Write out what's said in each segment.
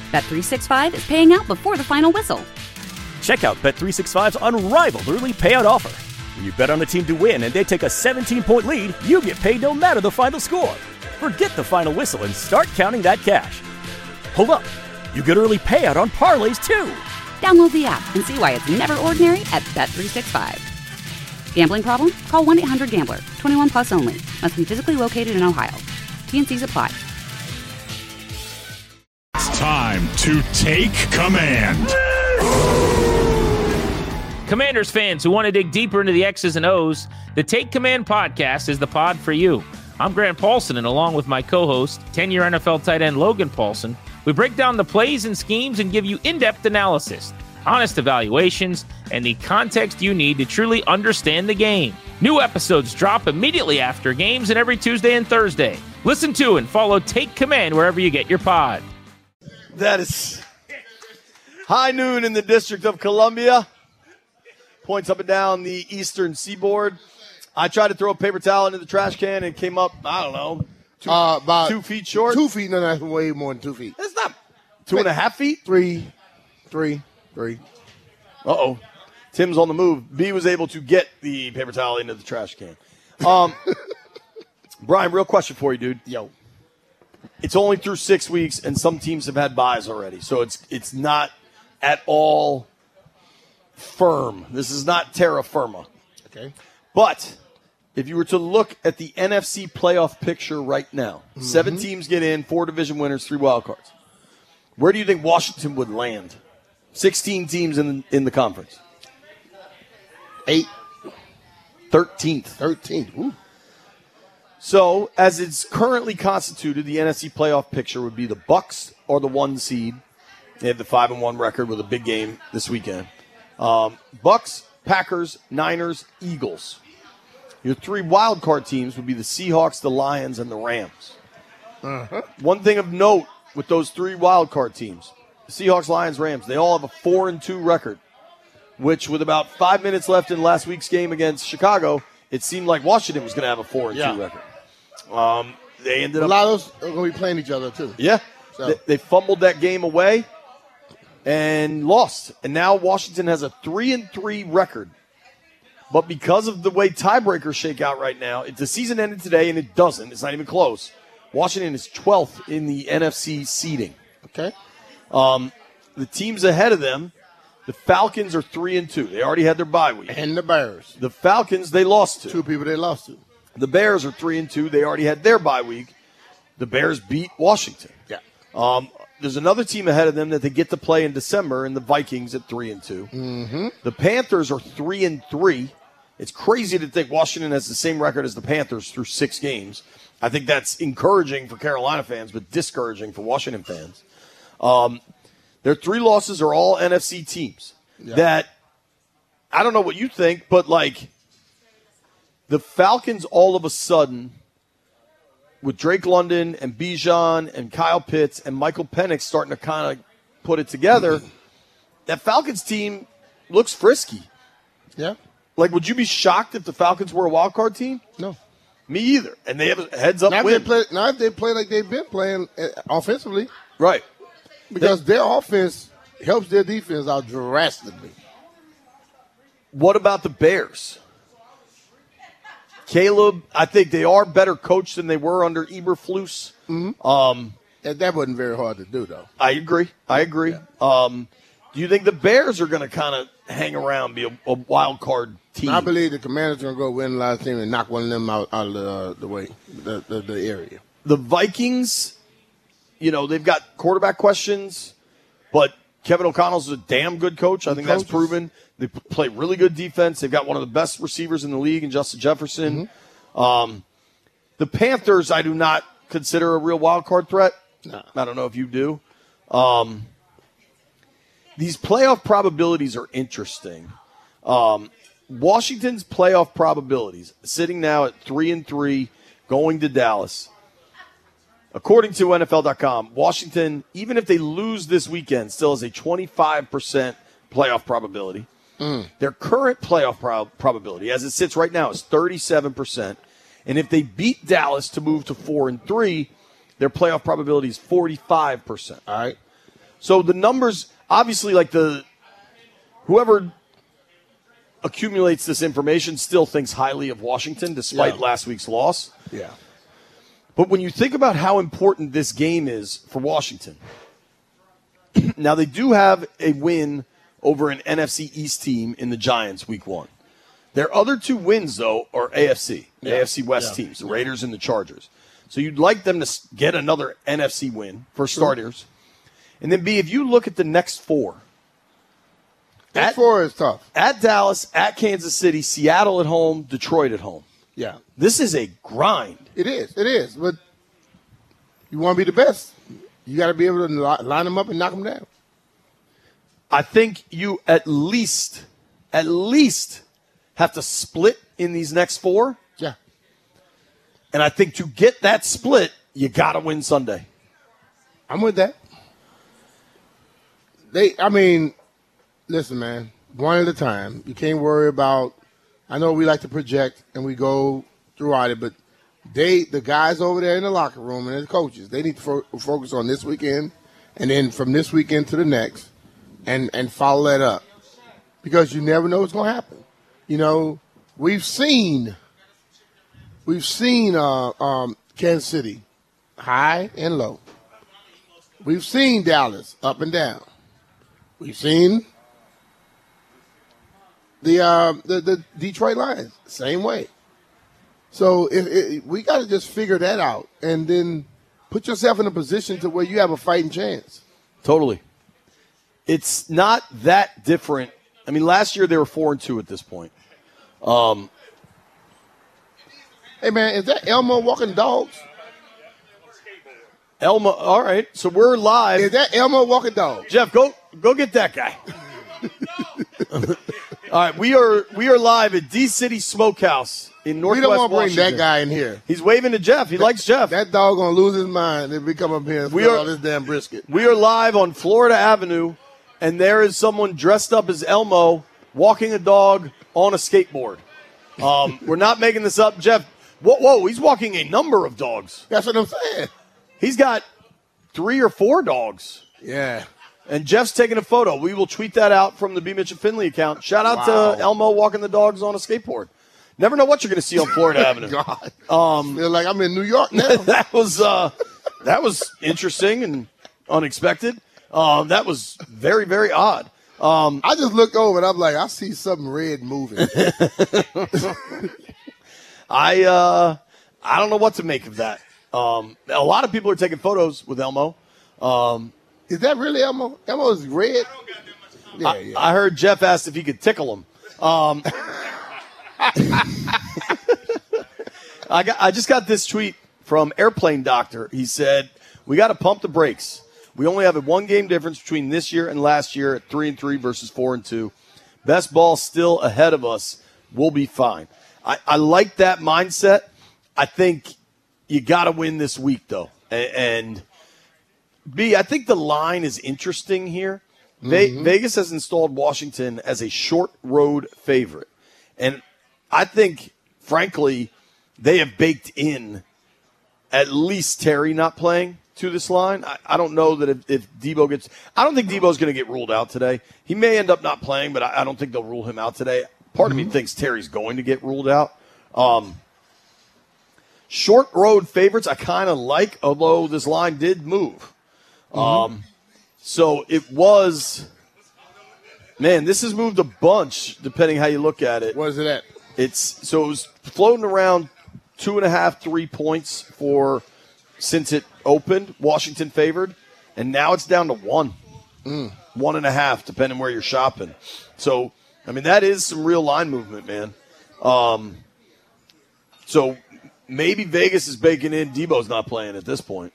Bet365 is paying out before the final whistle. Check out Bet365's unrivaled early payout offer. When you bet on a team to win and they take a 17-point lead, you get paid no matter the final score. Forget the final whistle and start counting that cash. Hold up. You get early payout on parlays, too. Download the app and see why it's never ordinary at Bet365. Gambling problem? Call 1-800-GAMBLER. 21 plus only. Must be physically located in Ohio. T&Cs apply. It's time to take command. Commanders fans who want to dig deeper into the X's and O's, the Take Command podcast is the pod for you. I'm Grant Paulson, and along with my co-host, 10-year NFL tight end Logan Paulson, we break down the plays and schemes and give you in-depth analysis, honest evaluations, and the context you need to truly understand the game. New episodes drop immediately after games and every Tuesday and Thursday. Listen to and follow Take Command wherever you get your pod. That is high noon in the District of Columbia. Points up and down the eastern seaboard. I tried to throw a paper towel into the trash can and it came up, I don't know, about 2 feet short. 2 feet, no, that's way more than 2 feet. It's not 2.5 feet? Three. Uh-oh. Tim's on the move. B was able to get the paper towel into the trash can. Brian, real question for you, dude. Yo. It's only through 6 weeks, and some teams have had byes already, so it's not at all firm. This is not terra firma. Okay. But if you were to look at the NFC playoff picture right now, 7 teams get in, 4 division winners, 3 wild cards. Where do you think Washington would land? 16 teams in the conference. 8. 13th. 13. Ooh. So, as it's currently constituted, the NFC playoff picture would be the Bucks or the 1 seed. They have the 5-1 record with a big game this weekend. Bucks, Packers, Niners, Eagles. Your 3 wild card teams would be the Seahawks, the Lions, and the Rams. One thing of note with those 3 wild card teams, the Seahawks, Lions, Rams, they all have a 4-2 record, which with about 5 minutes left in last week's game against Chicago, it seemed like Washington was going to have a 4-2 record. They ended up. A lot of those are going to be playing each other, too. Yeah. So. They fumbled that game away and lost. And now Washington has a 3-3 record. But because of the way tiebreakers shake out right now, the season ended today, and it doesn't. It's not even close. Washington is 12th in the NFC seeding. Okay. The teams ahead of them, the Falcons are 3-2. They already had their bye week. And the Bears. The Falcons, they lost to. 2 people they lost to. The Bears are 3-2. They already had their bye week. The Bears beat Washington. Yeah. There's another team ahead of them that they get to play in December, and the Vikings at 3-2. Mm-hmm. The Panthers are 3-3. It's crazy to think Washington has the same record as the Panthers through 6 games. I think that's encouraging for Carolina fans, but discouraging for Washington fans. Their 3 losses are all NFC teams. Yeah. That, I don't know what you think, but like the Falcons all of a sudden, with Drake London and Bijan and Kyle Pitts and Michael Penix starting to kind of put it together, that Falcons team looks frisky. Yeah. Like, would you be shocked if the Falcons were a wild card team? No. Me either. And they have a heads-up win. Now if they play like they've been playing offensively. Right. Because their offense helps their defense out drastically. What about the Bears? Caleb, I think they are better coached than they were under Eberflus. Mm-hmm. That wasn't very hard to do, though. I agree. Yeah. Do you think the Bears are going to kind of hang around, be a wild card team? I believe the Commanders are going to go win the last team and knock one of them out of the way, the area. The Vikings, they've got quarterback questions, but Kevin O'Connell's a damn good coach. I think that's proven. They play really good defense. They've got one of the best receivers in the league in Justin Jefferson. Mm-hmm. The Panthers, I do not consider a real wild card threat. No. I don't know if you do. These playoff probabilities are interesting. Washington's playoff probabilities, sitting now at 3-3, going to Dallas. According to NFL.com, Washington, even if they lose this weekend, still has a 25% playoff probability. Their current playoff probability, as it sits right now, is 37%. And if they beat Dallas to move to 4-3, their playoff probability is 45%. All right. So the numbers, obviously, like whoever accumulates this information still thinks highly of Washington despite last week's loss. Yeah. But when you think about how important this game is for Washington, now they do have a win over an NFC East team in the Giants week 1. Their other 2 wins, though, are AFC West teams, the Raiders and the Chargers. So you'd like them to get another NFC win for starters. And then, B, if you look at the next 4. That 4 is tough. At Dallas, at Kansas City, Seattle at home, Detroit at home. Yeah. This is a grind. It is. But you want to be the best. You got to be able to line them up and knock them down. I think you at least have to split in these next 4. Yeah. And I think to get that split, you got to win Sunday. I'm with that. Listen, man, one at a time. You can't worry about, I know we like to project and we go throughout it, but the guys over there in the locker room and the coaches, they need to focus on this weekend and then from this weekend to the next and follow that up because you never know what's going to happen. You know, we've seen Kansas City high and low. We've seen Dallas up and down. We've seen the Detroit Lions same way. So we got to just figure that out and then put yourself in a position to where you have a fighting chance. Totally. It's not that different. I mean, last year they were 4-2 at this point. Hey, man, is that Elmo walking dogs? Elmo, all right. So we're live. Is that Elmo walking dogs? Jeff, go get that guy. All right, we are live at D-City Smokehouse in Northwest Washington. We don't want to bring that guy in here. He's waving to Jeff. He likes Jeff. That dog going to lose his mind if we come up here and steal all this damn brisket. We are live on Florida Avenue, and there is someone dressed up as Elmo walking a dog on a skateboard. We're not making this up. Jeff, whoa, he's walking a number of dogs. That's what I'm saying. He's got 3 or 4 dogs. Yeah. And Jeff's taking a photo. We will tweet that out from the B. Mitchell Finley account. Shout out to Elmo walking the dogs on a skateboard. Never know what you're going to see on Florida Avenue. God. Feel like I'm in New York now. that was interesting and unexpected. That was very, very odd. I just looked over and I'm like, I see something red moving. I don't know what to make of that. A lot of people are taking photos with Elmo. Is that really Elmo? Elmo is red? Yeah. I heard Jeff asked if he could tickle him. I just got this tweet from Airplane Doctor. He said, we got to pump the brakes. We only have a 1-game difference between this year and last year at 3-3 versus 4-2. Best ball still ahead of us. We'll be fine. I like that mindset. I think you got to win this week, though. And B, I think the line is interesting here. Vegas has installed Washington as a short road favorite. And I think, frankly, they have baked in at least Terry not playing to this line. I don't know that if Debo gets – I don't think Debo's going to get ruled out today. He may end up not playing, but I don't think they'll rule him out today. Part of me thinks Terry's going to get ruled out. Short road favorites I kind of like, although this line did move. So it was – man, this has moved a bunch depending how you look at it. What is it at? It was floating around 2.5, 3 points since it opened. Washington favored, and now it's down to 1, 1.5, depending where you're shopping. So, I mean, that is some real line movement, man. So maybe Vegas is baking in. Debo's not playing at this point.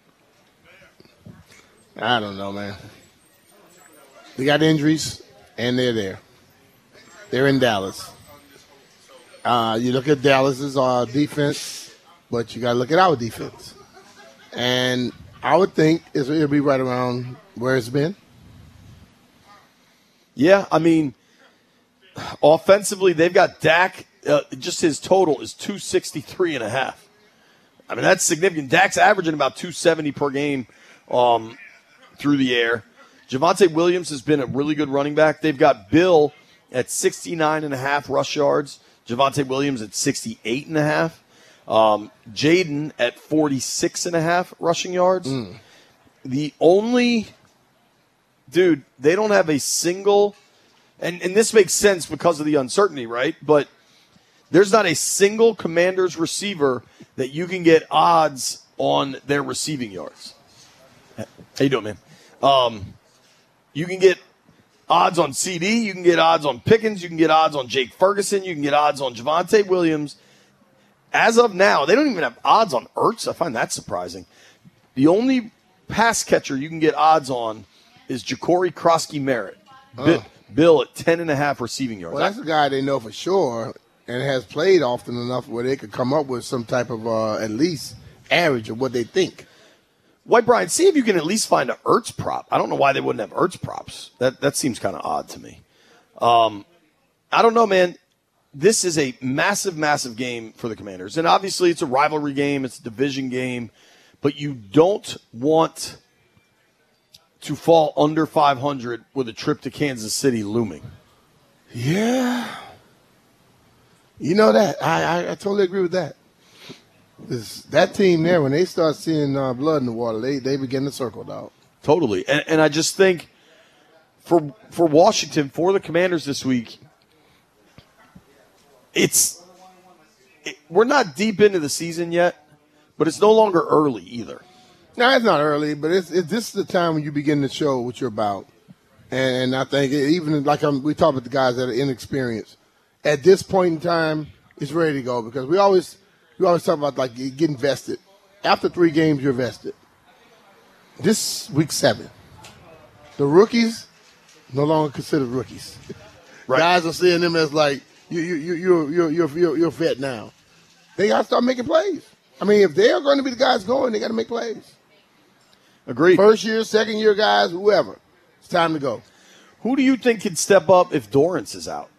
I don't know, man. They got injuries, and they're there. They're in Dallas. You look at Dallas's defense, but you got to look at our defense. And I would think it'll be right around where it's been. Yeah, I mean, offensively, they've got Dak. Just his total is 263.5. I mean, that's significant. Dak's averaging about 270 per game through the air. Javonte Williams has been a really good running back. They've got Bill at 69.5 rush yards. Javonte Williams at 68.5. Jaden at 46.5 rushing yards. The only dude, they don't have a single, and this makes sense because of the uncertainty, right? But there's not a single Commanders receiver that you can get odds on their receiving yards. How you doing, man? You can get odds on CD. You can get odds on Pickens. You can get odds on Jake Ferguson. You can get odds on Javonte Williams. As of now, they don't even have odds on Ertz. I find that surprising. The only pass catcher you can get odds on is Ja'Cory Krosky-Merritt. Bill at 10.5 receiving yards. Well, that's a guy they know for sure and has played often enough where they could come up with some type of at least average of what they think. White Brian, see if you can at least find an Ertz prop. I don't know why they wouldn't have Ertz props. That seems kind of odd to me. I don't know, man. This is a massive, massive game for the Commanders. And obviously it's a rivalry game. It's a division game. But you don't want to fall under 500 with a trip to Kansas City looming. Yeah. You know that. I totally agree with that. That team there, when they start seeing blood in the water, they begin to circle, dog. Totally. And I just think for Washington, for the Commanders this week, we're not deep into the season yet, but it's no longer early either. No, it's not early, but this is the time when you begin to show what you're about. And I think even like we talk about the guys that are inexperienced, at this point in time, it's ready to go because we always talk about like getting vested. After 3 games, you're vested. This week 7, the rookies no longer considered rookies. Right. Guys are seeing them as like you're a vet now. They got to start making plays. I mean, if they are going to be the guys going, they got to make plays. Agreed. First year, second year guys, whoever, it's time to go. Who do you think can step up if Dorrance is out?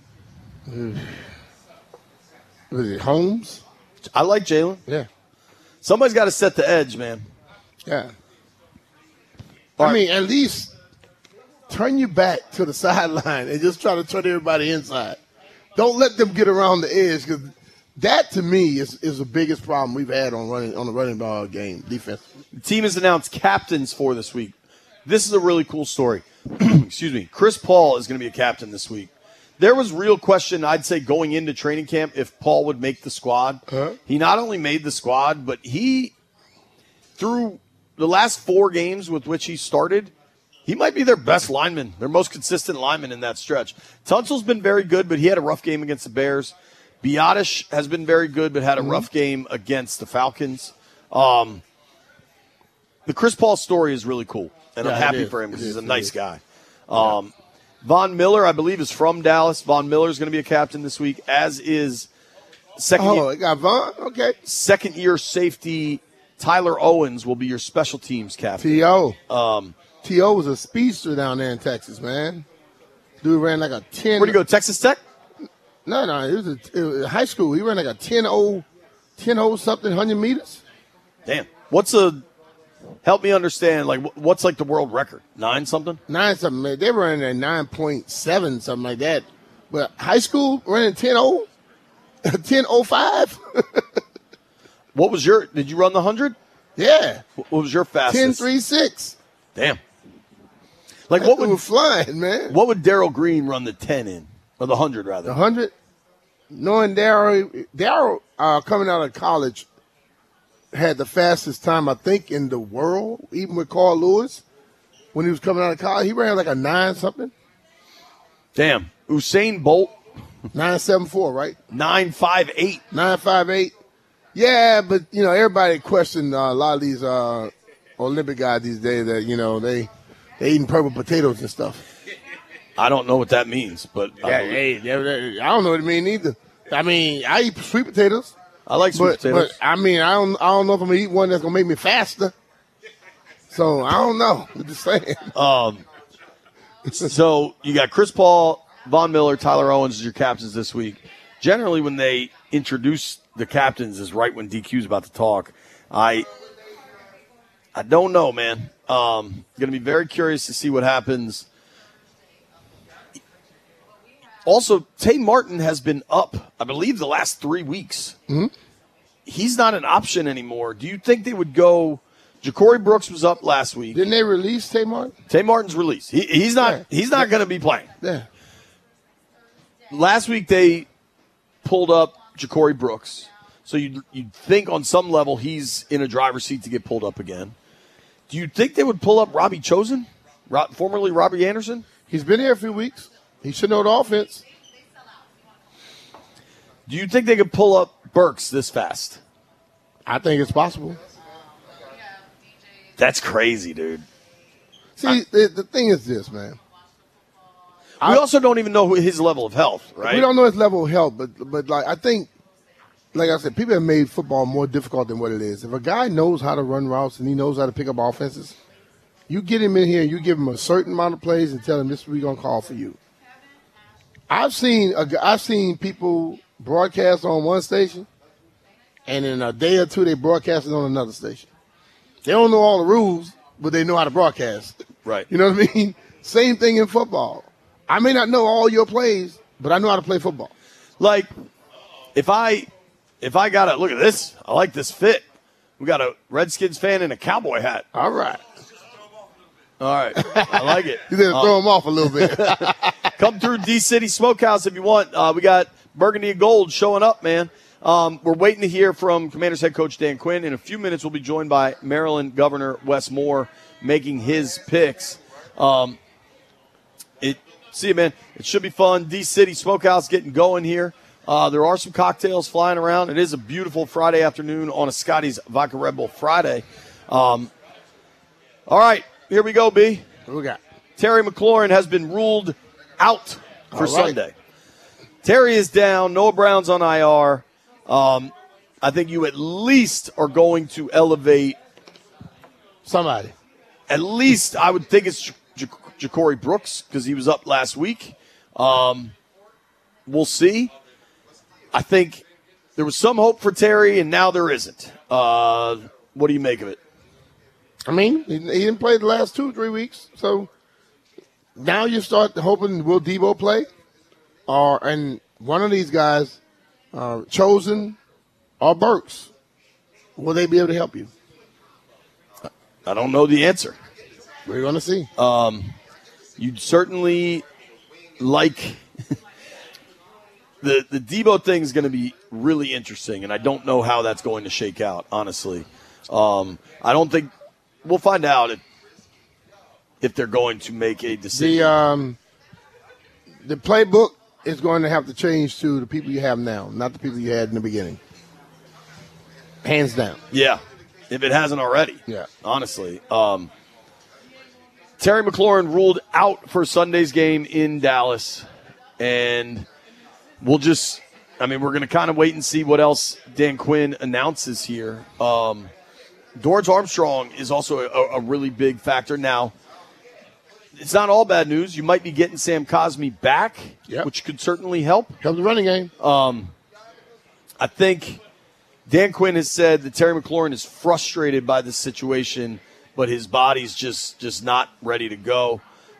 Was it Holmes? I like Jalen. Yeah. Somebody's got to set the edge, man. Yeah. I mean, at least turn your back to the sideline and just try to turn everybody inside. Don't let them get around the edge because that, to me, is the biggest problem we've had on the running ball game, defense. The team has announced captains for this week. This is a really cool story. Excuse me. Chris Paul is going to be a captain this week. There was real question, I'd say, going into training camp if Paul would make the squad. He not only made the squad, but he, through the last 4 games with which he started, he might be their best lineman, their most consistent lineman in that stretch. Tunsil's been very good, but he had a rough game against the Bears. Biotish has been very good, but had a rough game against the Falcons. The Chris Paul story is really cool, and I'm happy for him because he's a nice guy. Von Miller, I believe, is from Dallas. Von Miller is going to be a captain this week, as is second-year safety Tyler Owens will be your special teams captain. T.O. T.O. was a speedster down there in Texas, man. Dude ran like a 10. Where'd he go, Texas Tech? No, it was high school. He ran like a 10-0 something, 100 meters. Damn. Help me understand, like, what's like the world record? 9 something? 9 something, man. They were running at 9.7, something like that. But high school, running 10-0? 10.05? What was did you run the 100? Yeah. What was your fastest? 10.36. Damn. Like, what would flying, man? What would Darryl Green run the 10 in? Or the 100, rather? The 100? Knowing Darryl coming out of college had the fastest time, I think, in the world, even with Carl Lewis. When he was coming out of college, he ran like a 9-something. Damn. Usain Bolt. 9.74, right? 9.58. 9.58. Yeah, but, everybody questioned a lot of these Olympic guys these days that, they eating purple potatoes and stuff. I don't know what that means, but I don't know what it means either. I mean, I eat sweet potatoes. I like sweet potatoes. But I mean, I don't know if I'm gonna eat one that's gonna make me faster. So I don't know. I'm just saying. So you got Chris Paul, Von Miller, Tyler Owens as your captains this week. Generally, when they introduce the captains, is right when DQ's about to talk. I don't know, man. Going to be very curious to see what happens. Also, Tay Martin has been up, I believe, the last 3 weeks. Mm-hmm. He's not an option anymore. Do you think they would go? Ja'Cory Brooks was up last week. Didn't they release Tay Martin? Tay Martin's released. He's not going to be playing. Yeah. Last week they pulled up Ja'Cory Brooks, so you'd think on some level he's in a driver's seat to get pulled up again. Do you think they would pull up Robbie Chosen, formerly Robbie Anderson? He's been here a few weeks. He should know the offense. Do you think they could pull up Burks this fast? I think it's possible. That's crazy, dude. See, the thing is this, man. We also don't even know his level of health, right? We don't know his level of health, but like I think, like I said, people have made football more difficult than what it is. If a guy knows how to run routes and he knows how to pick up offenses, you get him in here and you give him a certain amount of plays and tell him this is what we're gonna call for you. I've seen people broadcast on one station, and in a day or two they broadcast it on another station. They don't know all the rules, but they know how to broadcast. Right. You know what I mean? Same thing in football. I may not know all your plays, but I know how to play football. Like, if I got to look at this, I like this fit. We got a Redskins fan in a cowboy hat. All right. All right. I like it. You didn't throw him off a little bit. Come through D-City Smokehouse if you want. We got Burgundy and Gold showing up, man. We're waiting to hear from Commanders head coach Dan Quinn. In a few minutes, we'll be joined by Maryland Governor Wes Moore making his picks. See you, man. It should be fun. D-City Smokehouse getting going here. There are some cocktails flying around. It is a beautiful Friday afternoon on a Scotty's Vodka Red Bull Friday. All right, here we go, B. What we got? Terry McLaurin has been ruled out for Sunday. Terry is down. Noah Brown's on IR. I think you at least are going to elevate somebody. At least I would think it's Ja'Cory Brooks because he was up last week. We'll see. I think there was some hope for Terry, and now there isn't. What do you make of it? I mean, he didn't play the last 2-3 weeks, so now you start hoping, will Debo play? And one of these guys, Chosen or Burks, will they be able to help you? I don't know the answer. We're going to see. You'd certainly like the Debo thing is going to be really interesting, and I don't know how that's going to shake out, honestly. I don't think we'll find out if they're going to make a decision. The playbook is going to have to change to the people you have now, not the people you had in the beginning. Hands down. Yeah, if it hasn't already. Yeah. Honestly. Terry McLaurin ruled out for Sunday's game in Dallas, and we're going to kind of wait and see what else Dan Quinn announces here. Dorrance Armstrong is also a really big factor. Now, it's not all bad news. You might be getting Sam Cosmi back, which could certainly help. Help the running game. I think Dan Quinn has said that Terry McLaurin is frustrated by this situation, but his body's just not ready to go.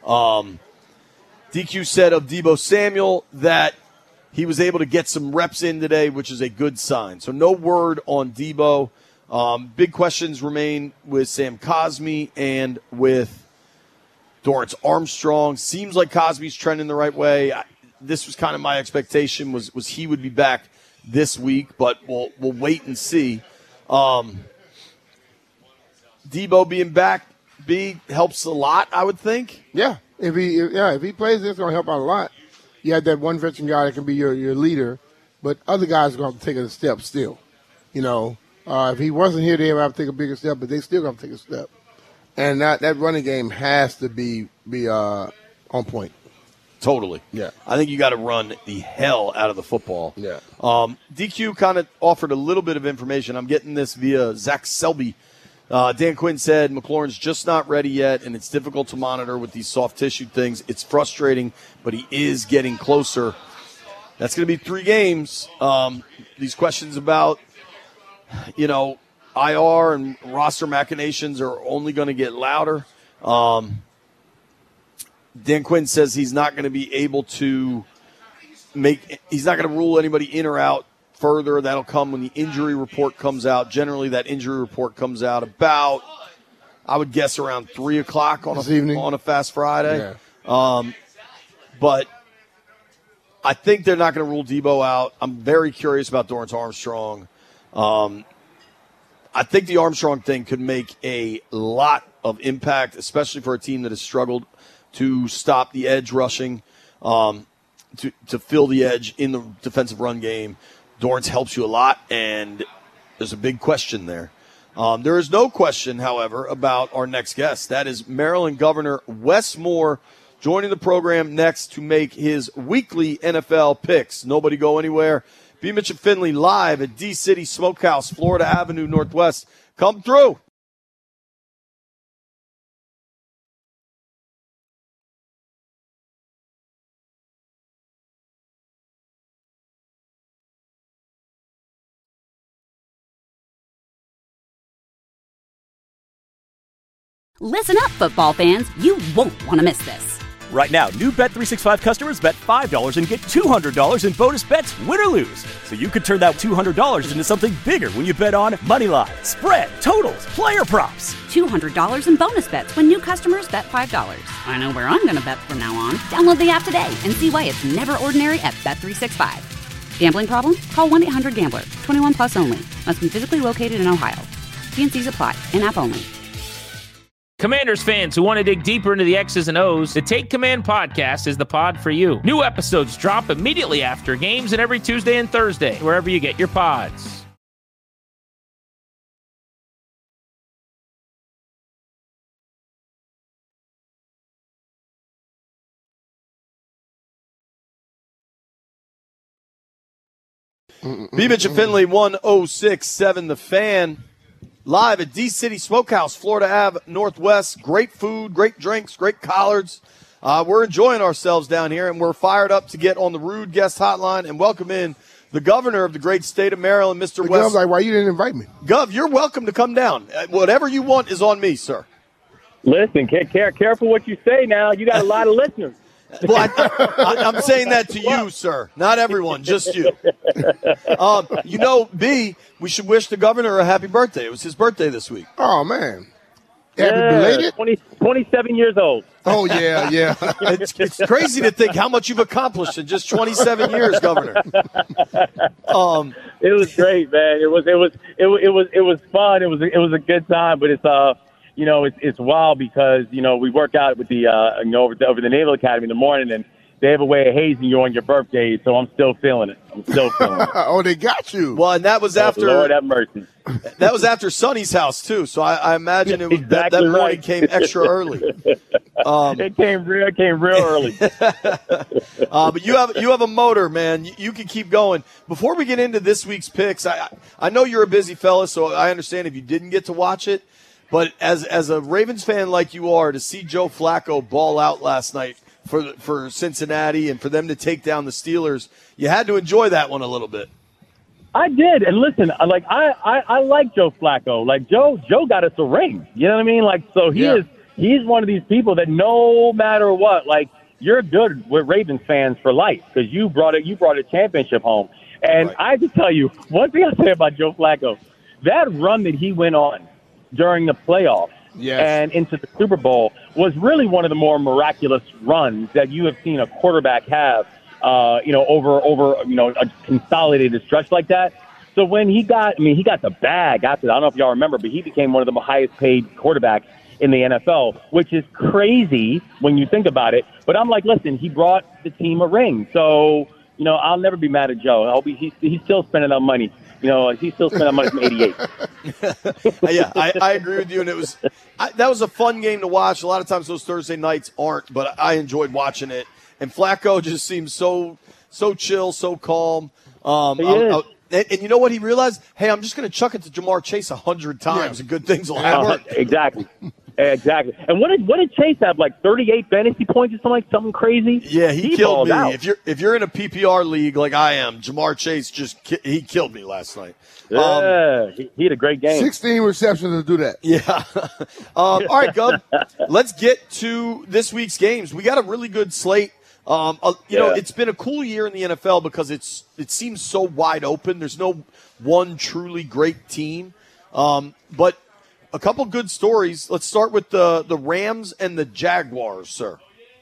DQ said of Debo Samuel that he was able to get some reps in today, which is a good sign. So no word on Debo. Big questions remain with Sam Cosmi and with Dorrance Armstrong. Seems like Cosmi's trending the right way. This was kind of my expectation was he would be back this week, but we'll wait and see. Debo being back, helps a lot, I would think. Yeah, if he plays, it's going to help out a lot. You had that one veteran guy that can be your leader, but other guys are going to take a step still. You know, if he wasn't here, they would have to take a bigger step, but they still going to take a step. And that running game has to be on point. Totally. Yeah. I think you got to run the hell out of the football. Yeah. DQ kind of offered a little bit of information. I'm getting this via Zach Selby. Dan Quinn said McLaurin's just not ready yet, and it's difficult to monitor with these soft tissue things. It's frustrating, but he is getting closer. That's going to be 3 games. These questions about, IR and roster machinations are only going to get louder. Dan Quinn says he's not going to be able to he's not going to rule anybody in or out further. That'll come when the injury report comes out. Generally, that injury report comes out about, I would guess, around 3 o'clock on a Fast Friday. Yeah. But I think they're not going to rule Debo out. I'm very curious about Dorrance Armstrong. I think the Armstrong thing could make a lot of impact, especially for a team that has struggled to stop the edge rushing, to fill the edge in the defensive run game. Dorrance helps you a lot, and there's a big question there. There is no question, however, about our next guest. That is Maryland Governor Wes Moore joining the program next to make his weekly NFL picks. Nobody go anywhere. B. Mitch and Finley live at D-City Smokehouse, Florida Avenue Northwest. Come through. Listen up, football fans. You won't want to miss this. Right now, new Bet365 customers bet $5 and get $200 in bonus bets, win or lose. So you could turn that $200 into something bigger when you bet on moneyline, spread, totals, player props. $200 in bonus bets when new customers bet $5. I know where I'm going to bet from now on. Download the app today and see why it's never ordinary at Bet365. Gambling problem? Call 1-800-GAMBLER. 21 plus only. Must be physically located in Ohio. T&Cs apply. In-app only. Commanders fans who want to dig deeper into the X's and O's, the Take Command podcast is the pod for you. New episodes drop immediately after games and every Tuesday and Thursday, wherever you get your pods. B. Mitch and Finley, 106.7 The Fan. Live at D-City Smokehouse, Florida Ave Northwest. Great food, great drinks, great collards. We're enjoying ourselves down here, and we're fired up to get on the Rude Guest Hotline and welcome in the governor of the great state of Maryland, Mr. Wes. Gov's like, why you didn't invite me? Gov, you're welcome to come down. Whatever you want is on me, sir. Listen, careful what you say now. You got a lot of listeners. Well, I'm saying that to you, sir. Not everyone, just you. B, we should wish the governor a happy birthday. It was his birthday this week. Oh, man. Happy belated? 27 years old. Oh, yeah. It's crazy to think how much you've accomplished in just 27 years, Governor. It was great, man. It was fun. It was a good time, but it's wild because, we work out with the, over the Naval Academy in the morning, and they have a way of hazing you on your birthday, so I'm still feeling it. Oh, they got you. Well, and that was after. Lord have mercy. That was after Sonny's house, too, so I imagine it was exactly that morning right. came extra early. It came real early. But you have a motor, man. You can keep going. Before we get into this week's picks, I know you're a busy fella, so I understand if you didn't get to watch it. But as a Ravens fan like you are, to see Joe Flacco ball out last night for Cincinnati and for them to take down the Steelers, you had to enjoy that one a little bit. I did, and listen, I like Joe Flacco. Like Joe got us a ring. You know what I mean? Like, so he's one of these people that no matter what, like, you're good with Ravens fans for life because you brought a championship home. And right. I have to tell you, one thing I'll say about Joe Flacco, that run that he went on during the playoffs and into the Super Bowl was really one of the more miraculous runs that you have seen a quarterback have, over a consolidated stretch like that. So when he got the bag after that, I don't know if y'all remember, but he became one of the highest paid quarterbacks in the NFL, which is crazy when you think about it. But I'm like, listen, he brought the team a ring. So, I'll never be mad at Joe. He's still spending that money. He's still spending money from '88. Yeah, I agree with you. And that was a fun game to watch. A lot of times those Thursday nights aren't, but I enjoyed watching it. And Flacco just seems so chill, so calm. And you know what he realized? Hey, I'm just going to chuck it to Jamar Chase 100 times, and good things will happen. Exactly. Exactly. And what did Chase have? Like 38 fantasy points or something crazy? Yeah, he killed me. Out. If you're in a PPR league like I am, Jamar Chase he killed me last night. Yeah, he had a great game. 16 receptions to do that. Yeah. All right, Gov. Let's get to this week's games. We got a really good slate. It's been a cool year in the NFL because it seems so wide open. There's no one truly great team, but a couple good stories. Let's start with the Rams and the Jaguars, sir.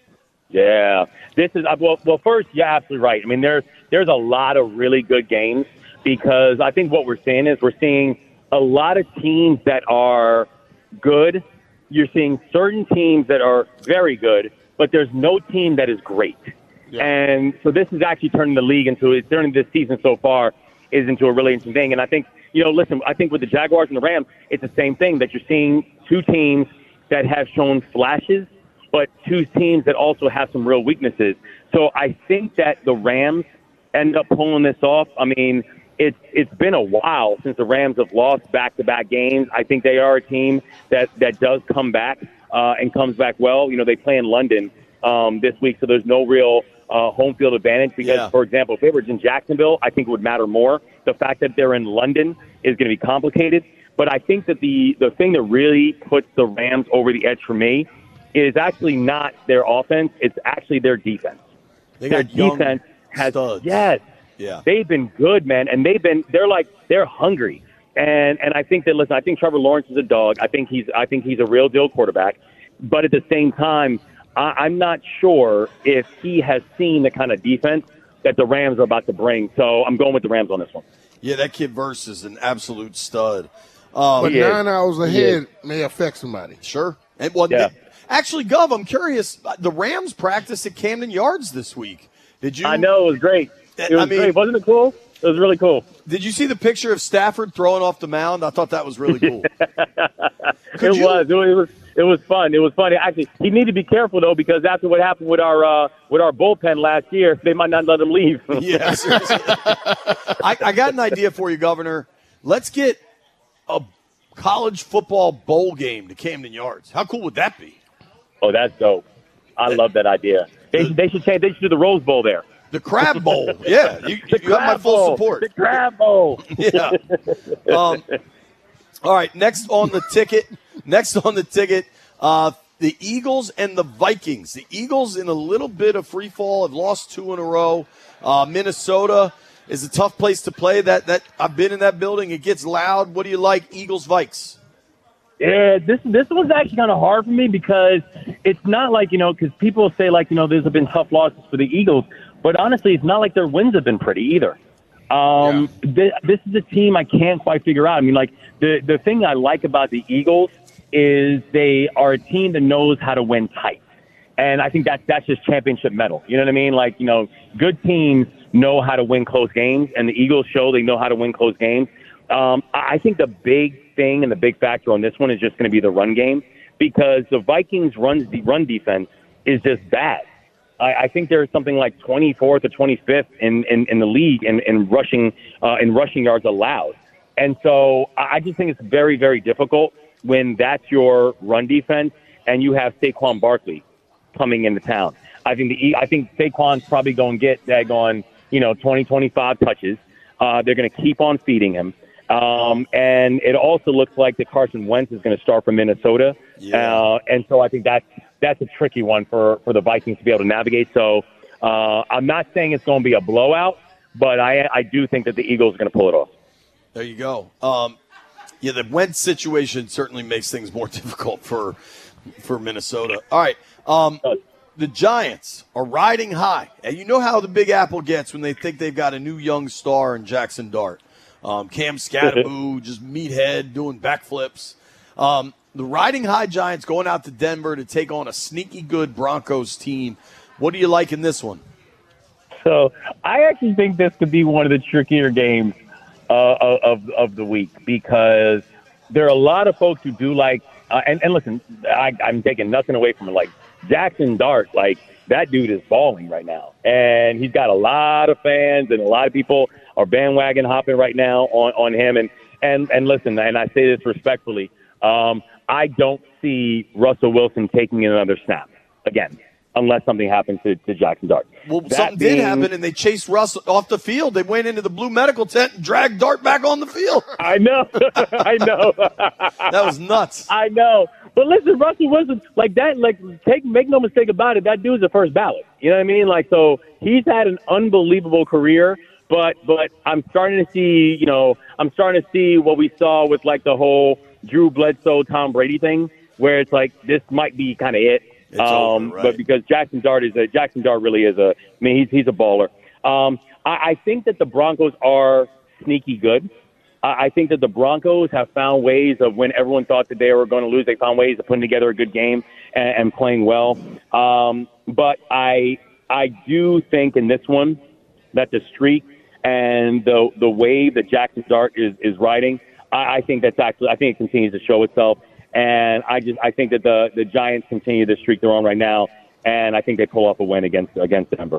Yeah, this is well. First, you're absolutely right. I mean, there's a lot of really good games because I think what we're seeing a lot of teams that are good. You're seeing certain teams that are very good, but there's no team that is great. Yeah. And so this is actually turning this season so far is into a really interesting thing. And I think, I think with the Jaguars and the Rams, it's the same thing that you're seeing two teams that have shown flashes, but two teams that also have some real weaknesses. So I think that the Rams end up pulling this off. I mean, it's been a while since the Rams have lost back-to-back games. I think they are a team that does come back and comes back well. They play in London this week, so there's no real home field advantage because, for example, if they were in Jacksonville, I think it would matter more. The fact that they're in London is going to be complicated. But I think that the thing that really puts the Rams over the edge for me is actually not their offense. It's actually their defense. Their defense has studs. Yes. Yeah. They've been good, man, and they're hungry. And I think that I think Trevor Lawrence is a dog. I think he's a real deal quarterback. But at the same time, I'm not sure if he has seen the kind of defense that the Rams are about to bring. So I'm going with the Rams on this one. Yeah, that kid Verse is an absolute stud. But 9 hours ahead may affect somebody. Sure. Actually, Gov, I'm curious. The Rams practiced at Camden Yards this week. Did you? I know. It was great. It was great. Wasn't it cool? It was really cool. Did you see the picture of Stafford throwing off the mound? I thought that was really cool. It was fun. It was funny. Actually, he needed to be careful, though, because after what happened with our bullpen last year, they might not let him leave. Yeah, seriously. I got an idea for you, Governor. Let's get a college football bowl game to Camden Yards. How cool would that be? Oh, that's dope. I love that idea. They should do the Rose Bowl there. The Crab Bowl. Yeah, you have my full support. The Crab Bowl. Yeah. All right, next on the ticket, the Eagles and the Vikings. The Eagles in a little bit of free fall have lost 2 in a row. Minnesota is a tough place to play. That I've been in that building. It gets loud. What do you like, Eagles, Vikes? Yeah, this one's actually kind of hard for me because it's not like, because people say there's been tough losses for the Eagles, but honestly, it's not like their wins have been pretty either. This is a team I can't quite figure out. I mean, the thing I like about the Eagles is they are a team that knows how to win tight. And I think that's just championship metal. You know what I mean? Good teams know how to win close games, and the Eagles show they know how to win close games. I think the big thing and the big factor on this one is just going to be the run game because the Vikings' run defense is just bad. I think there's something like 24th or 25th in the league in rushing yards allowed. And so I just think it's very, very difficult when that's your run defense and you have Saquon Barkley coming into town. I think Saquon's probably going to get 20, 25 touches. They're going to keep on feeding him. And it also looks like that Carson Wentz is going to start for Minnesota. Yeah. And so I think that's a tricky one for the Vikings to be able to navigate. So I'm not saying it's going to be a blowout, but I do think that the Eagles are going to pull it off. There you go. The Wentz situation certainly makes things more difficult for Minnesota. All right. The Giants are riding high. And you know how the Big Apple gets when they think they've got a new young star in Jackson Dart. Cam Scattaboo, just meathead, doing backflips. The riding high Giants going out to Denver to take on a sneaky good Broncos team. What do you like in this one? So I actually think this could be one of the trickier games of the week because there are a lot of folks who do like and listen, I'm taking nothing away from it. Jackson Dart, that dude is balling right now. And he's got a lot of fans and a lot of people are bandwagon hopping right now on him. And listen, and I say this respectfully, I don't see Russell Wilson taking another snap again, unless something happens to Jackson Dart. Well, something did happen, and they chased Russ off the field. They went into the blue medical tent and dragged Dart back on the field. I know. I know. That was nuts. I know. But listen, Russell Wilson, like that, make no mistake about it, that dude's a first ballot. You know what I mean? Like, so he's had an unbelievable career, but I'm starting to see, what we saw with like the whole Drew Bledsoe, Tom Brady thing, where it's like, this might be kind of it. It's over, right? But because Jackson Dart really is he's a baller. I think that the Broncos are sneaky good. I think that the Broncos have found ways of, when everyone thought that they were going to lose, they found ways of putting together a good game and playing well. But I do think in this one that the streak and the wave that Jackson Dart is riding, I think it continues to show itself. And I think that the Giants continue the streak they're on right now, and I think they pull off a win against Denver.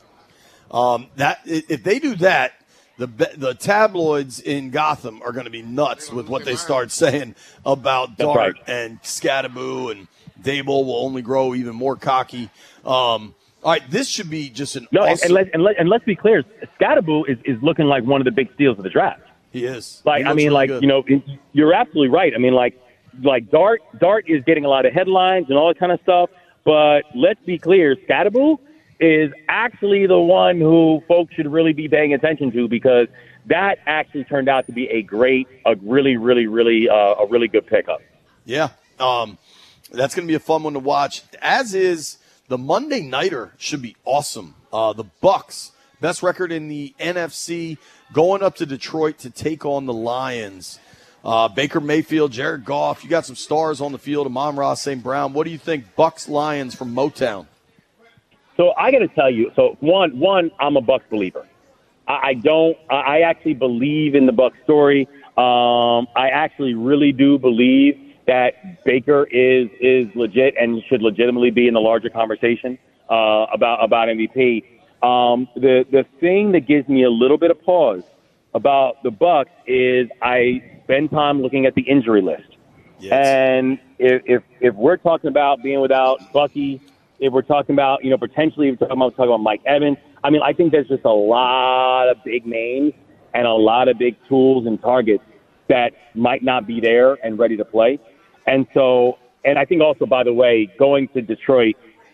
If they do that, the tabloids in Gotham are going to be nuts with what they start saying about Dart and Scadaboo, and Dable will only grow even more cocky. All right, this should be just an awesome. And let's be clear, Scadaboo is looking like one of the big steals of the draft. He is. You're absolutely right. I mean, like Dart is getting a lot of headlines and all that kind of stuff, but let's be clear, Scadaboo is actually the one who folks should really be paying attention to, because that actually turned out to be a really good pickup. Yeah, that's going to be a fun one to watch, as is the Monday Nighter. Should be awesome. The Bucs, best record in the NFC, going up to Detroit to take on the Lions. Baker Mayfield, Jared Goff, you got some stars on the field, Amon-Ra St. Brown. What do you think, Bucs Lions from Motown? So I got to tell you, one, I'm a Bucs believer. I actually believe in the Bucs story. I actually really do believe that Baker is legit and should legitimately be in the larger conversation about MVP. The thing that gives me a little bit of pause about the Bucs is I spend time looking at the injury list. Yes. And if we're talking about being without Bucky, if we're talking about, potentially talking about Mike Evans, I mean, I think there's just a lot of big names and a lot of big tools and targets that might not be there and ready to play. And so, and I think also, by the way, going to Detroit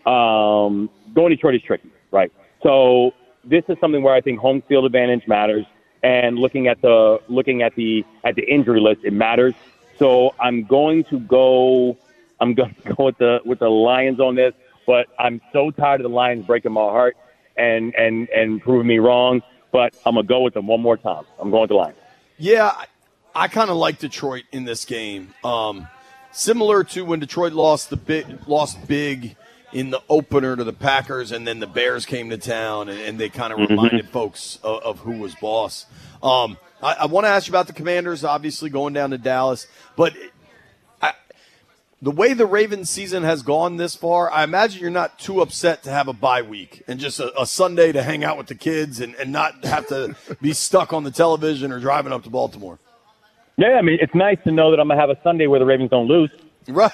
is tricky, right? So this is something where I think home field advantage matters, and looking at the injury list, it matters. So I'm going to go with the Lions on this, but I'm so tired of the Lions breaking my heart and proving me wrong. But I'm gonna go with them one more time. I'm going with the Lions. Yeah, I kind of like Detroit in this game. Similar to when Detroit lost big in the opener to the Packers, and then the Bears came to town, and they kind of reminded folks of who was boss. I want to ask you about the Commanders, obviously going down to Dallas, but the way the Ravens season has gone this far, I imagine you're not too upset to have a bye week and just a Sunday to hang out with the kids and not have to be stuck on the television or driving up to Baltimore. Yeah, I mean, it's nice to know that I'm going to have a Sunday where the Ravens don't lose. Right,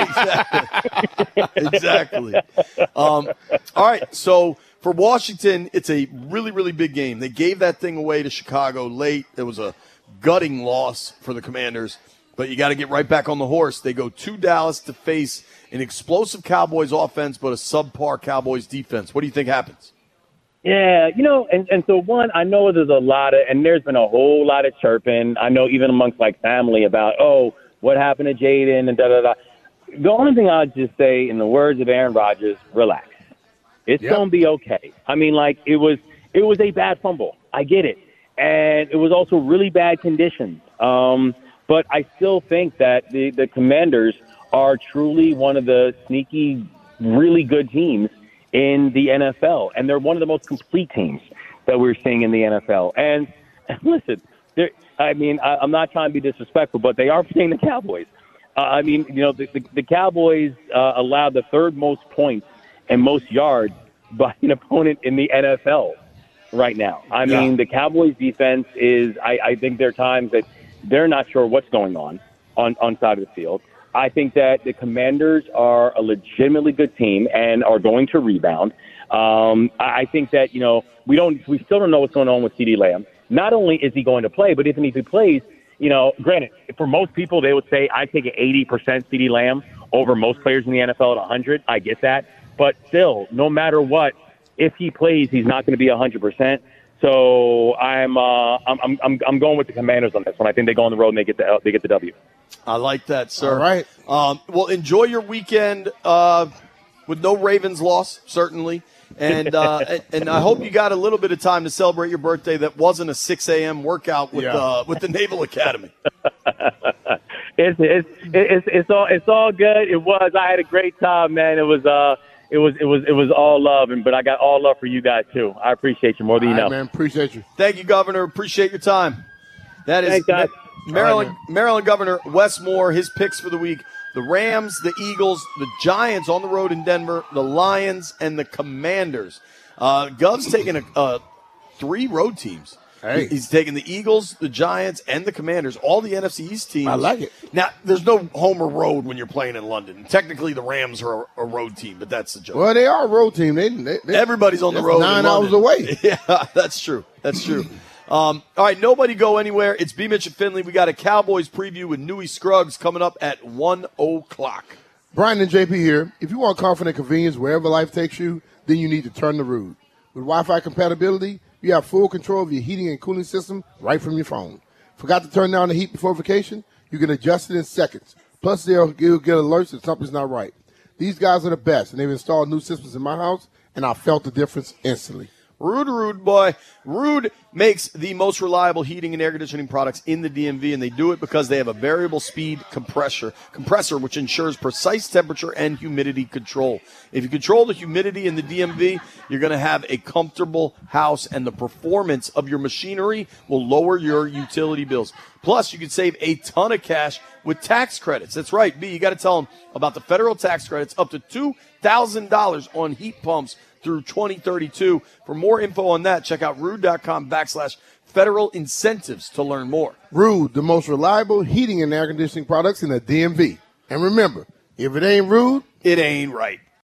exactly. All right, so for Washington, it's a really, really big game. They gave that thing away to Chicago late. It was a gutting loss for the Commanders, but you got to get right back on the horse. They go to Dallas to face an explosive Cowboys offense, but a subpar Cowboys defense. What do you think happens? Yeah, and so one, I know there's there's been a whole lot of chirping. I know even amongst like family about, what happened to Jaden and da-da-da. The only thing I'd just say, in the words of Aaron Rodgers, relax. It's going to be okay. I mean, like, it was a bad fumble. I get it. And it was also really bad conditions. But I still think that the Commanders are truly one of the sneaky, really good teams in the NFL. And they're one of the most complete teams that we're seeing in the NFL. And listen, I'm not trying to be disrespectful, but they are playing the Cowboys. The Cowboys allowed the third most points and most yards by an opponent in the NFL right now. I mean, the Cowboys defense is, I think there are times that they're not sure what's going on side of the field. I think that the Commanders are a legitimately good team and are going to rebound. I think that, we still don't know what's going on with CeeDee Lamb. Not only is he going to play, but even if he plays, granted, for most people, they would say I take an 80% CeeDee Lamb over most players in the NFL at 100. I get that. But still, no matter what, if he plays, he's not going to be 100%. So I'm going with the Commanders on this one. I think they go on the road and they get the W. I like that, sir. All right. Well, enjoy your weekend with no Ravens loss, certainly. And I hope you got a little bit of time to celebrate your birthday that wasn't a 6 a.m. workout with the Naval Academy. It's all good. It was. I had a great time, man. It was all love, but I got all love for you guys too. I appreciate you more than you know. Man, appreciate you. Thank you, Governor. Appreciate your time. That is Thanks, guys. Maryland Governor Wes Moore. His picks for the week: the Rams, the Eagles, the Giants on the road in Denver, the Lions, and the Commanders. Gov's taking 3 road teams. Hey. He's taking the Eagles, the Giants, and the Commanders, all the NFC East teams. I like it. Now, there's no home or road when you're playing in London. Technically, the Rams are a road team, but that's the joke. Well, they are a road team. Everybody's on the road. 9 hours away. Yeah, that's true. All right, nobody go anywhere. It's B. Mitch and Finley. We got a Cowboys preview with Newey Scruggs coming up at 1 o'clock. Brian and JP here. If you want comfort and convenience wherever life takes you, then you need to turn to Ruud. With Wi-Fi compatibility, you have full control of your heating and cooling system right from your phone. Forgot to turn down the heat before vacation? You can adjust it in seconds. Plus, you'll get alerts if something's not right. These guys are the best, and they've installed new systems in my house, and I felt the difference instantly. Ruud, boy. Ruud makes the most reliable heating and air conditioning products in the DMV, and they do it because they have a variable speed compressor which ensures precise temperature and humidity control. If you control the humidity in the DMV, you're going to have a comfortable house, and the performance of your machinery will lower your utility bills. Plus, you can save a ton of cash with tax credits. That's right, B. You got to tell them about the federal tax credits, up to $2,000 on heat pumps through 2032. For more info on that, check out ruud.com/federal incentives to learn more. Ruud, the most reliable heating and air conditioning products in the DMV. And remember, if it ain't Ruud, it ain't right.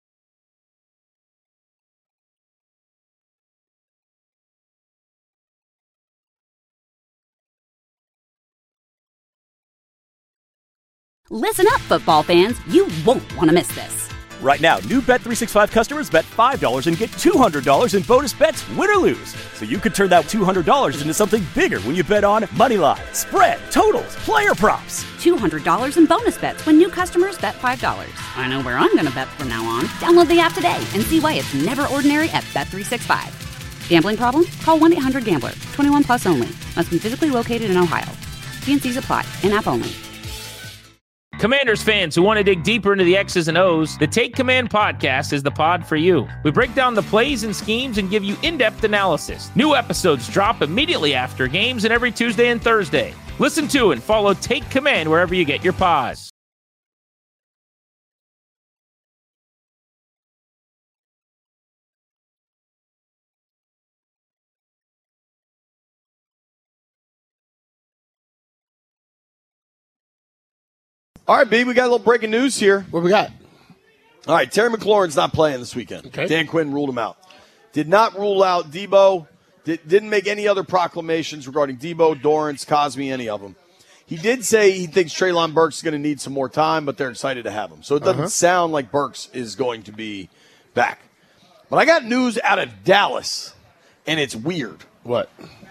Listen up, football fans. You won't want to miss this. Right now, new Bet365 customers bet $5 and get $200 in bonus bets, win or lose. So you could turn that $200 into something bigger when you bet on moneyline, spread, totals, player props. $200 in bonus bets when new customers bet $5. I know where I'm going to bet from now on. Download the app today and see why it's never ordinary at Bet365. Gambling problem? Call 1-800-GAMBLER. 21 plus only. Must be physically located in Ohio. T&Cs apply. In-app only. Commanders fans who want to dig deeper into the X's and O's, the Take Command podcast is the pod for you. We break down the plays and schemes and give you in-depth analysis. New episodes drop immediately after games and every Tuesday and Thursday. Listen to and follow Take Command wherever you get your pods. All right, B, we got a little breaking news here. What we got? All right, Terry McLaurin's not playing this weekend. Okay. Dan Quinn ruled him out. Did not rule out Debo. Didn't make any other proclamations regarding Debo, Dorrance, Cosmi, any of them. He did say he thinks Treylon Burks is going to need some more time, but they're excited to have him. So it doesn't sound like Burks is going to be back. But I got news out of Dallas, and it's weird. What?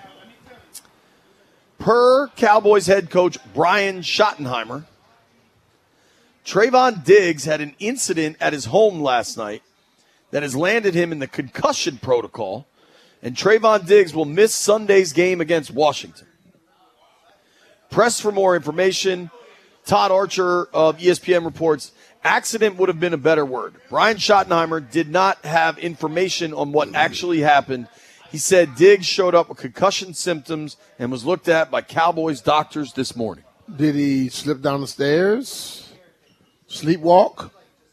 Per Cowboys head coach Brian Schottenheimer, Trayvon Diggs had an incident at his home last night that has landed him in the concussion protocol, and Trayvon Diggs will miss Sunday's game against Washington. Pressed for more information, Todd Archer of ESPN reports, accident would have been a better word. Brian Schottenheimer did not have information on what actually happened. He said Diggs showed up with concussion symptoms and was looked at by Cowboys doctors this morning. Did he slip down the stairs? Sleepwalk,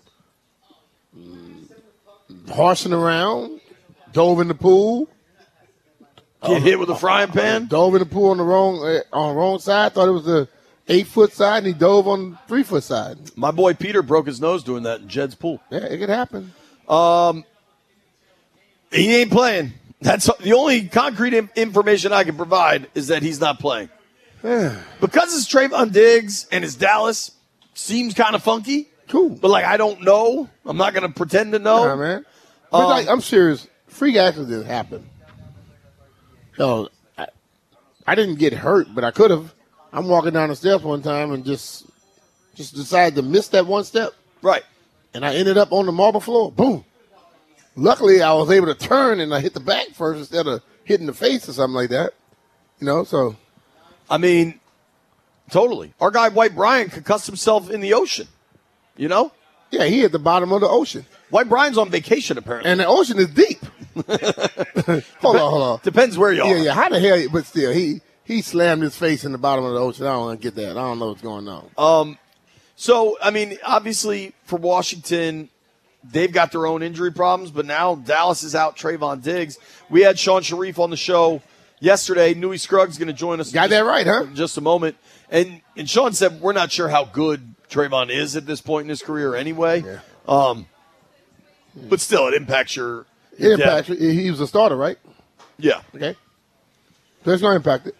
horsing around, dove in the pool. Get hit with a frying pan? Dove in the pool on the wrong side. Thought it was the 8-foot side and he dove on the 3-foot side. My boy Peter broke his nose doing that in Jed's pool. Yeah, it could happen. He ain't playing. That's the only concrete information I can provide is that he's not playing. Because it's Trayvon Diggs and it's Dallas, seems kind of funky. Cool. But, I don't know. I'm not going to pretend to know. Yeah, man. But, I'm serious. Freak accidents happen. Hell, I didn't get hurt, but I could have. I'm walking down the steps one time and just decided to miss that one step. Right. And I ended up on the marble floor. Boom. Luckily, I was able to turn and I hit the back first instead of hitting the face or something like that. So. I mean, totally. Our guy, White Bryant, concussed himself in the ocean. Yeah, he at the bottom of the ocean. White Bryant's on vacation, apparently. And the ocean is deep. Hold on. Depends where you are. Yeah. How the hell? But still, he slammed his face in the bottom of the ocean. I don't get that. I don't know what's going on. So, I mean, obviously for Washington, they've got their own injury problems, but now Dallas is out Trayvon Diggs. We had Sean Sharif on the show yesterday. Newey Scruggs going to join us. Got that right, huh? In just a moment. And Sean said we're not sure how good Trayvon is at this point in his career anyway. Yeah. But still, it impacts your It depth. impacts. He was a starter, right? Yeah. Okay. So it's not impacted.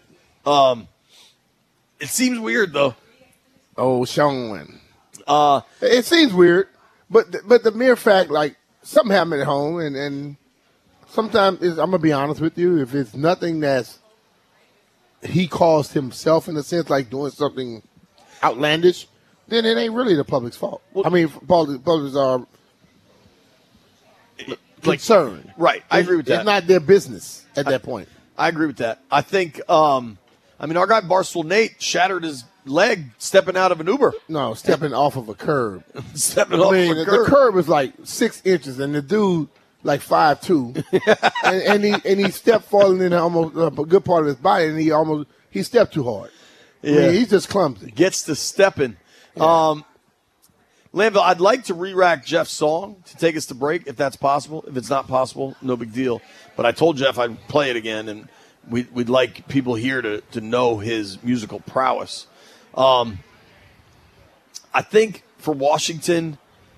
It seems weird, though. Oh, Sean. It seems weird, but the mere fact, something happened at home, and sometimes I'm gonna be honest with you, if it's nothing that's he caused himself in a sense, like doing something outlandish, then it ain't really the public's fault. Well, I mean, publics are concerned. Right. I agree with that. It's not their business at that point. I agree with that. I think, our guy Barstool Nate shattered his leg stepping out of an Uber. No, stepping off of a curb. Stepping off of a curb. The curb is 6 inches, and the dude 5'2", and he stepped falling in almost a good part of his body, and he stepped too hard. Yeah. I mean, he's just clumsy. Gets to stepping. Yeah. Landville, I'd like to re-rack Jeff's song to take us to break, if that's possible. If it's not possible, no big deal. But I told Jeff I'd play it again, and we'd like people here to know his musical prowess. I think for Washington,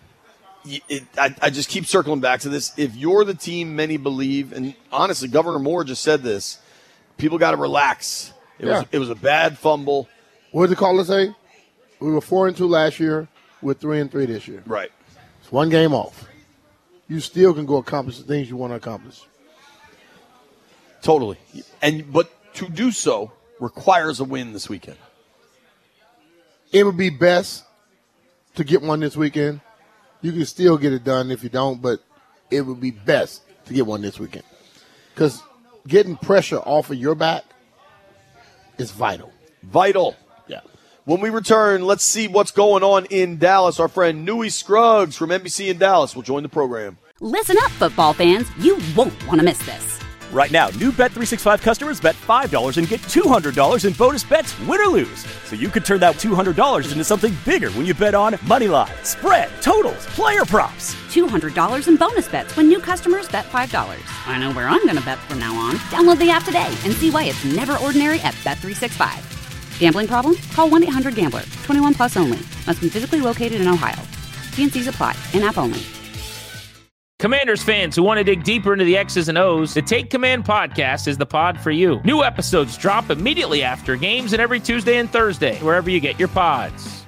I just keep circling back to this. If you're the team many believe, and honestly, Governor Moore just said this, people got to relax. It was a bad fumble. What did the caller say? We were 4-2 last year. We're 3-3 this year. Right. It's one game off. You still can go accomplish the things you want to accomplish. Totally. But to do so requires a win this weekend. It would be best to get one this weekend. You can still get it done if you don't, but it would be best to get one this weekend. Because getting pressure off of your back is vital. Vital. Yeah. When we return, let's see what's going on in Dallas. Our friend Newey Scruggs from NBC in Dallas will join the program. Listen up, football fans. You won't want to miss this. Right now, new Bet365 customers bet $5 and get $200 in bonus bets, win or lose. So you could turn that $200 into something bigger when you bet on moneyline, spread, totals, player props. $200 in bonus bets when new customers bet $5. I know where I'm going to bet from now on. Download the app today and see why it's never ordinary at Bet365. Gambling problem? Call 1-800-GAMBLER. 21 plus only. Must be physically located in Ohio. T&Cs apply. In-app only. Commanders fans who want to dig deeper into the X's and O's, the Take Command podcast is the pod for you. New episodes drop immediately after games and every Tuesday and Thursday, wherever you get your pods.